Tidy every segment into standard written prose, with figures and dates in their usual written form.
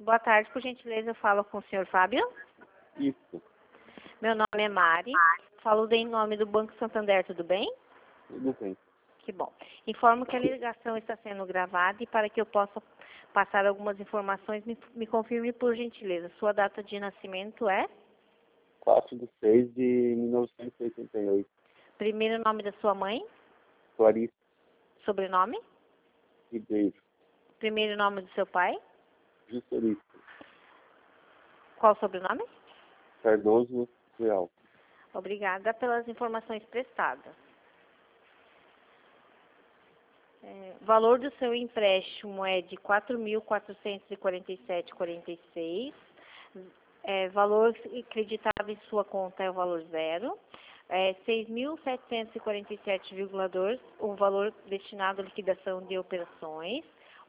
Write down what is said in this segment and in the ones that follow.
Boa tarde, por gentileza, eu falo com o senhor Fábio. Isso, Meu nome é Mari, falo em nome do Banco Santander, tudo bem? tudo bem. Que bom. Informo que a ligação está sendo gravada e para que eu possa passar algumas informações, me confirme por gentileza. Sua data de nascimento é? 4/6/1988. Primeiro nome da sua mãe? Clarice Sobrenome? Ribeiro. Primeiro nome do seu pai? Juscelino Qual o sobrenome? Cardoso Real. Obrigada pelas informações prestadas. Valor do seu empréstimo é de R$ 4.447,46. Valor acreditado em sua conta é o valor zero. 6.747,2, o valor destinado à liquidação de operações.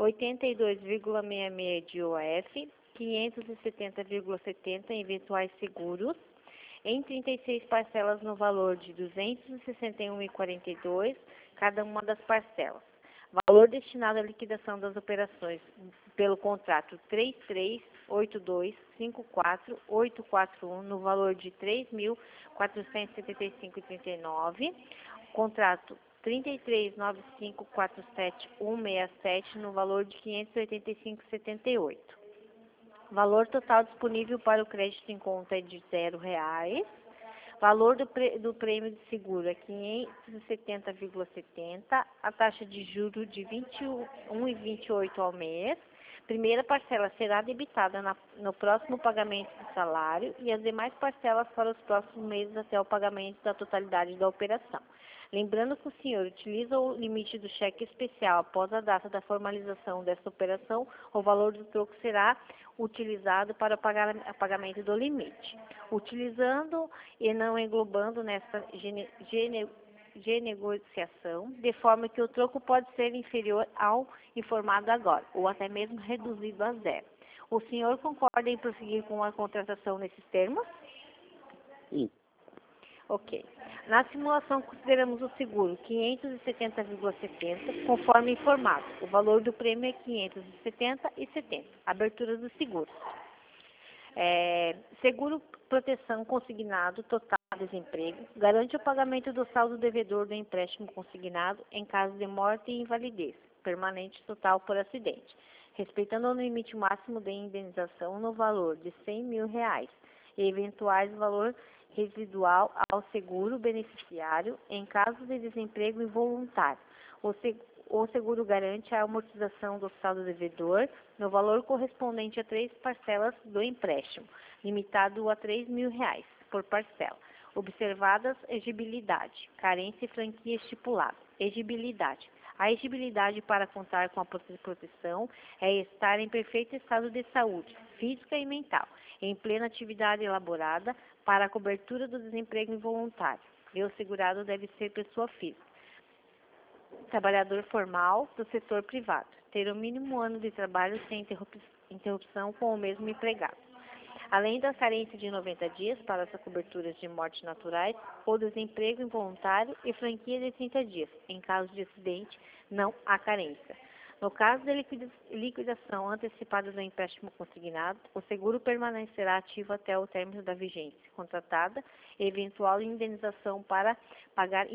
82,66 de IOF. 570,70 em eventuais seguros. Em 36 parcelas no valor de R$ 261,42, cada uma das parcelas. Valor destinado à liquidação das operações pelo contrato 3382548841 no valor de R$ 3.475,39. Contrato 3395476167 no valor de R$ 585,78. Valor total disponível para o crédito em conta é de R$ 0. Valor do prêmio de seguro é 570,70. A taxa de juros de 21,28 ao mês. Primeira parcela será debitada no próximo pagamento do salário e as demais parcelas para os próximos meses até o pagamento da totalidade da operação. Lembrando que o senhor utiliza o limite do cheque especial após a data da formalização dessa operação, o valor do troco será utilizado para o pagamento do limite. Utilizando e não englobando nessa renegociação, de forma que o troco pode ser inferior ao informado agora, ou até mesmo reduzido a zero. O senhor concorda em prosseguir com a contratação nesses termos? Sim, Ok. Na simulação, consideramos o seguro 570,70, conforme informado. O valor do prêmio é 570,70. Abertura do seguro. Seguro proteção consignado total desemprego. Garante o pagamento do saldo devedor do empréstimo consignado em caso de morte e invalidez permanente total por acidente, respeitando o limite máximo de indenização no valor de R$ 100.000 e eventuais valor residual ao seguro beneficiário em caso de desemprego involuntário. O seguro garante a amortização do saldo devedor no valor correspondente a 3 parcelas do empréstimo, limitado a R$ 3.000 por parcela. Observadas exigibilidade, carência e franquia estipulada. Exigibilidade. A exigibilidade para contar com a proteção é estar em perfeito estado de saúde, física e mental, em plena atividade elaborada para a cobertura do desemprego involuntário. E o segurado deve ser pessoa física. Trabalhador formal do setor privado. Ter o mínimo ano de trabalho sem interrupção com o mesmo empregado. Além da carência de 90 dias para as coberturas de mortes naturais ou desemprego involuntário e franquia de 30 dias. Em caso de acidente, não há carência. No caso de liquidação antecipada do empréstimo consignado, o seguro permanecerá ativo até o término da vigência contratada e eventual indenização para pagar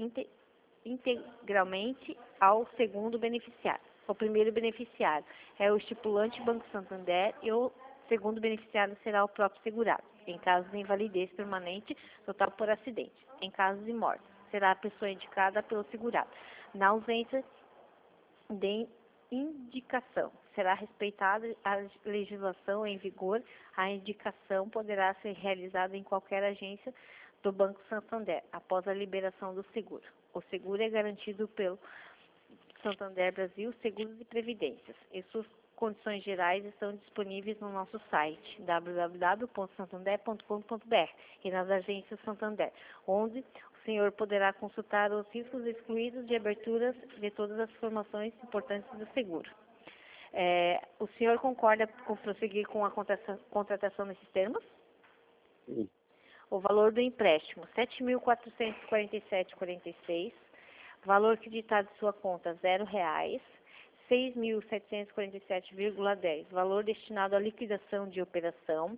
integralmente ao segundo beneficiário. O primeiro beneficiário é o estipulante Banco Santander e o segundo beneficiário será o próprio segurado. Em caso de invalidez permanente, total por acidente. Em caso de morte, será a pessoa indicada pelo segurado. Na ausência de indicação, será respeitada a legislação em vigor. A indicação poderá ser realizada em qualquer agência do Banco Santander, após a liberação do seguro. O seguro é garantido pelo Santander Brasil Seguros e Previdências. E suas condições gerais estão disponíveis no nosso site www.santander.com.br e nas agências Santander, onde o senhor poderá consultar os riscos excluídos de aberturas de todas as informações importantes do seguro. O senhor concorda com prosseguir com a contratação nesses termos? sim, O valor do empréstimo, R$ 7.447,46. Valor acreditado em sua conta, R$ 0. 6.747,10. Valor destinado à liquidação de operação,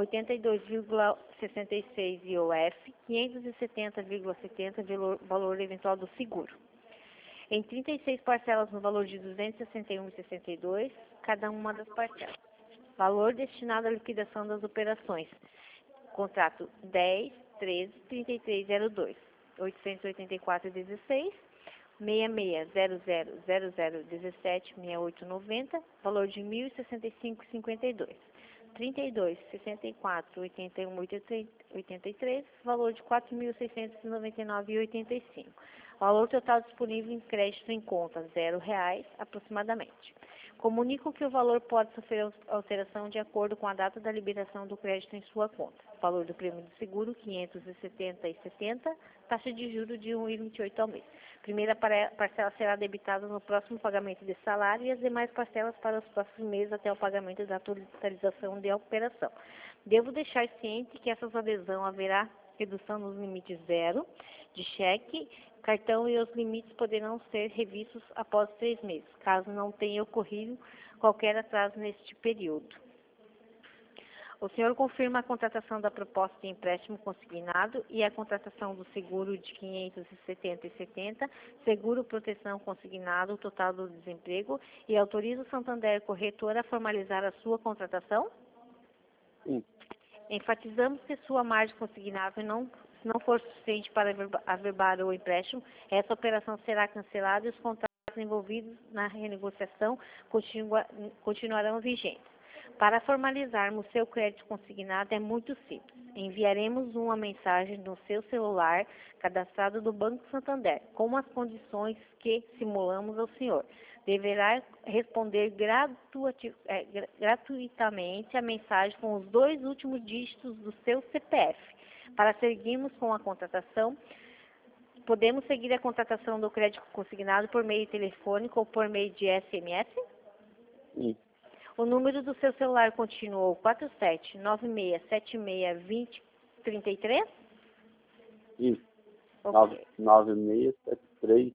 82,66 IOF, 570,70 valor eventual do seguro. Em 36 parcelas no valor de 261,62, cada uma das parcelas. Valor destinado à liquidação das operações. Contrato 10, 13, 3302, 884,16, 660000176890, valor de 1.065,52. 32, 64, 81, 83, valor de 4.699,85. Valor total disponível em crédito em conta, R$0 aproximadamente. Comunico que o valor pode sofrer alteração de acordo com a data da liberação do crédito em sua conta. Valor do prêmio do seguro, 570,70, taxa de juros de 1,28 ao mês. Primeira parcela será debitada no próximo pagamento de salário e as demais parcelas para os próximos meses até o pagamento da totalização da operação. Devo deixar ciente que essa adesão haverá redução nos limites zero de cheque, cartão e os limites poderão ser revistos após 3 meses, caso não tenha ocorrido qualquer atraso neste período. O senhor confirma a contratação da proposta de empréstimo consignado e a contratação do seguro de 570,70, seguro proteção consignado, total do desemprego, e autoriza o Santander Corretora a formalizar a sua contratação? Sim. Enfatizamos que sua margem consignável se não for suficiente para averbar o empréstimo, essa operação será cancelada e os contratos envolvidos na renegociação continuarão vigentes. Para formalizarmos seu crédito consignado é muito simples. Enviaremos uma mensagem no seu celular cadastrado do Banco Santander, com as condições que simulamos ao senhor. Deverá responder gratuitamente a mensagem com os 2 últimos dígitos do seu CPF. Para seguirmos com a contratação, podemos seguir a contratação do crédito consignado por meio telefônico ou por meio de SMS? Sim. O número do seu celular continuou 4796762033? Isso. Ok. 9673.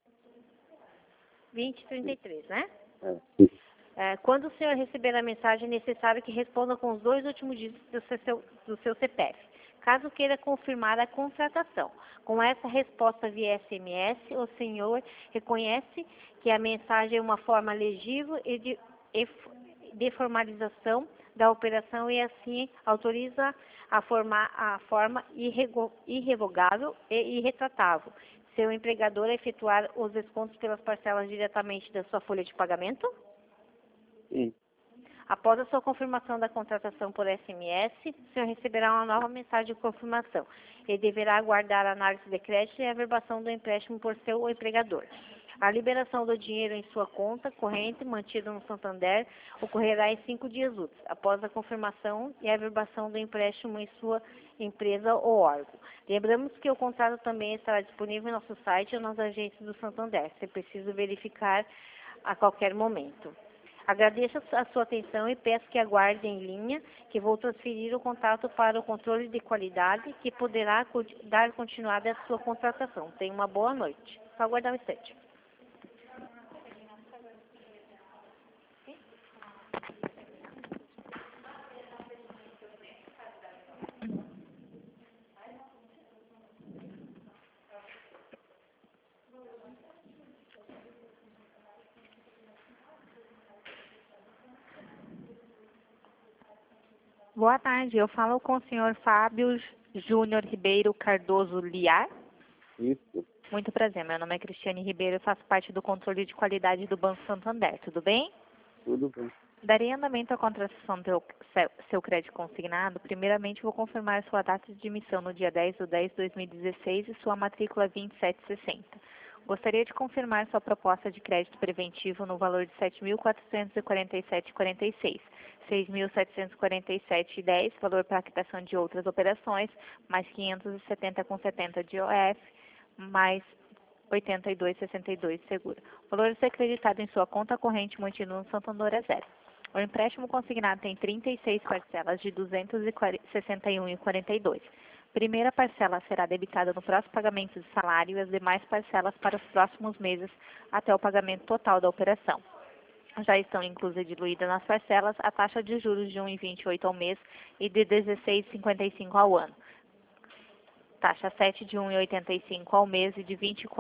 2033, né? É. Quando o senhor receber a mensagem, é necessário que responda com os 2 últimos dígitos do seu CPF, caso queira confirmar a contratação. Com essa resposta via SMS, o senhor reconhece que a mensagem é uma forma legível e de formalização da operação e assim autoriza a forma irrevogável e irretratável seu empregador a efetuar os descontos pelas parcelas diretamente da sua folha de pagamento? Sim. Após a sua confirmação da contratação por SMS, o senhor receberá uma nova mensagem de confirmação. Ele deverá aguardar a análise de crédito e a averbação do empréstimo por seu empregador. A liberação do dinheiro em sua conta corrente, mantida no Santander, ocorrerá em 5 dias úteis, após a confirmação e a averbação do empréstimo em sua empresa ou órgão. Lembramos que o contrato também estará disponível em nosso site ou nas agências do Santander, se preciso verificar a qualquer momento. Agradeço a sua atenção e peço que aguarde em linha, que vou transferir o contato para o controle de qualidade, que poderá dar continuidade à sua contratação. Tenha uma boa noite. Só aguardar um instante. Boa tarde, eu falo com o senhor Fábio Júnior Ribeiro Cardoso Liar. Isso. Muito prazer, meu nome é Cristiane Ribeiro, eu faço parte do controle de qualidade do Banco Santander, tudo bem? Tudo bem. Darei andamento à contratação do seu crédito consignado. Primeiramente, vou confirmar sua data de emissão no dia 10/10/2016 e sua matrícula 2760. Gostaria de confirmar sua proposta de crédito preventivo no valor de R$ 7.447,46, R$ 6.747,10, valor para quitação de outras operações, mais R$ 570,70 de IOF, mais R$ 82,62 de seguro. O valor a ser acreditado em sua conta corrente mantido no Santander é zero. O empréstimo consignado tem 36 parcelas de R$ 261,42. Primeira parcela será debitada no próximo pagamento de salário e as demais parcelas para os próximos meses até o pagamento total da operação. já estão inclusas e diluídas nas parcelas a taxa de juros de 1,28 ao mês e de 16,55 ao ano. Taxa 7 de 1,85 ao mês e de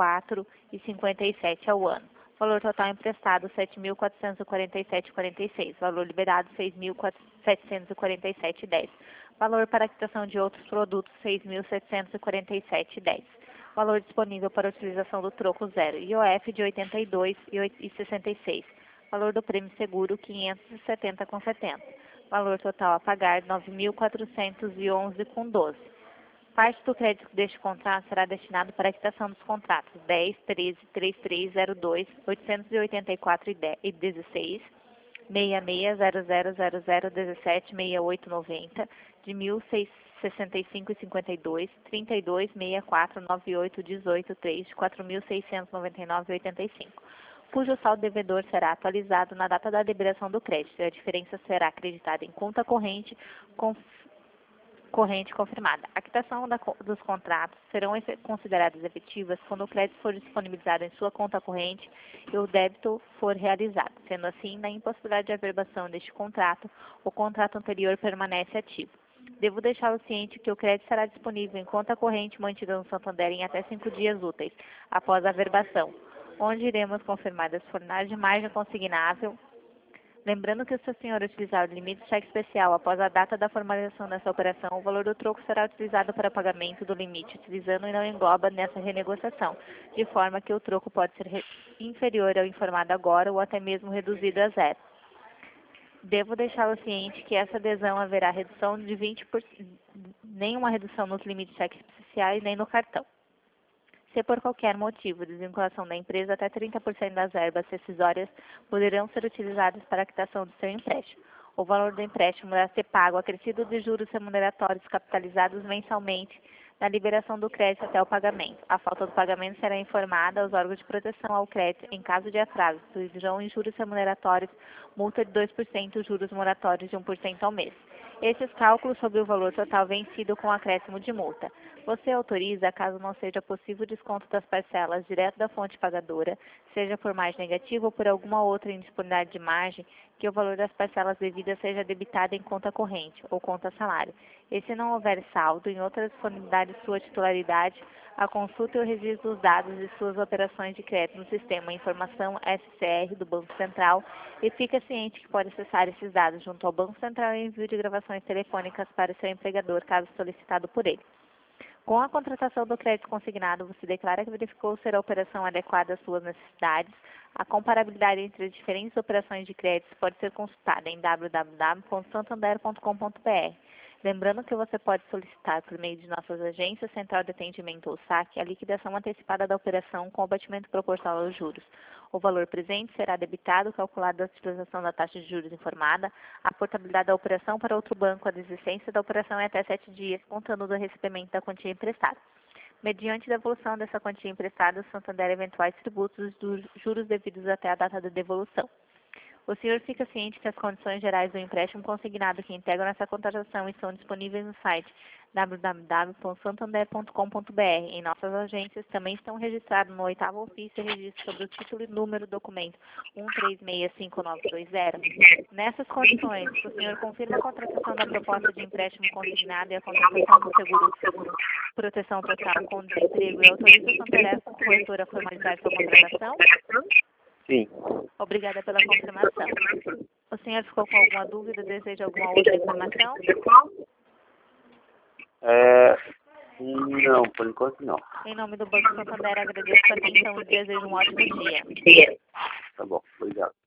24,57 ao ano. Valor total emprestado, 7.447,46. Valor liberado, 6.747,10. Valor para quitação de outros produtos, 6.747,10. Valor disponível para utilização do troco zero. IOF de 82,66. Valor do prêmio seguro, 570,70. Valor total a pagar, 9.411,12. Parte do crédito deste contrato será destinado para a quitação dos contratos 10, 13, 3302, 884 e 16, 66, 00, 00, 17, 68, 90, de 1.665,52, 32, 64, 98, 18, 3, de 4.699,85, cujo saldo devedor será atualizado na data da liberação do crédito. A diferença será acreditada em conta corrente confirmada. A quitação dos contratos serão consideradas efetivas quando o crédito for disponibilizado em sua conta corrente e o débito for realizado. Sendo assim, na impossibilidade de averbação deste contrato, o contrato anterior permanece ativo. Devo deixá-lo ciente que o crédito será disponível em conta corrente mantida no Santander em até 5 dias úteis após a averbação, onde iremos confirmar as fornalhas de margem consignável. Lembrando que se o senhor utilizar o limite de cheque especial após a data da formalização dessa operação, o valor do troco será utilizado para pagamento do limite, utilizando e não engloba nessa renegociação, de forma que o troco pode ser inferior ao informado agora ou até mesmo reduzido a zero. Devo deixá-lo ciente que essa adesão haverá redução de 20%, nenhuma redução nos limites de cheque especiais nem no cartão. Se por qualquer motivo, desvinculação da empresa, até 30% das verbas rescisórias poderão ser utilizadas para a quitação do seu empréstimo. O valor do empréstimo deverá ser pago acrescido de juros remuneratórios capitalizados mensalmente na liberação do crédito até o pagamento. A falta do pagamento será informada aos órgãos de proteção ao crédito em caso de atraso, serão em juros remuneratórios, multa de 2%, juros moratórios de 1% ao mês. Esses cálculos sobre o valor total vencido com acréscimo de multa. Você autoriza, caso não seja possível o desconto das parcelas direto da fonte pagadora, seja por margem negativa ou por alguma outra indisponibilidade de margem, que o valor das parcelas devidas seja debitado em conta corrente ou conta salário. E se não houver saldo em outra disponibilidade de sua titularidade, a consulta e o registro dos dados de suas operações de crédito no sistema Informação SCR do Banco Central e fica ciente que pode acessar esses dados junto ao Banco Central e envio de gravações telefônicas para o seu empregador, caso solicitado por ele. Com a contratação do crédito consignado, você declara que verificou ser a operação adequada às suas necessidades. A comparabilidade entre as diferentes operações de crédito pode ser consultada em www.santander.com.br. Lembrando que você pode solicitar, por meio de nossas agências, Central de Atendimento ou SAC, a liquidação antecipada da operação com abatimento proporcional aos juros. O valor presente será debitado, calculado a utilização da taxa de juros informada, a portabilidade da operação para outro banco, a desistência da operação é até 7 dias, contando do recebimento da quantia emprestada. Mediante devolução dessa quantia emprestada, o Santander eventuais tributos dos juros devidos até a data da devolução. O senhor fica ciente que as condições gerais do empréstimo consignado que integram essa contratação estão disponíveis no site www.santander.com.br. Em nossas agências também estão registrados no 8º ofício registro sobre o título e número do documento 136590. Nessas condições, o senhor confirma a contratação da proposta de empréstimo consignado e a contratação do seguro proteção total com desemprego e autoriza o Santander corretor a formalizar sua contratação? Sim. Obrigada pela confirmação. O senhor ficou com alguma dúvida? Deseja alguma outra informação? Não, por enquanto não. Em nome do Banco Santander, agradeço a atenção e desejo um ótimo dia. Tá bom, obrigado.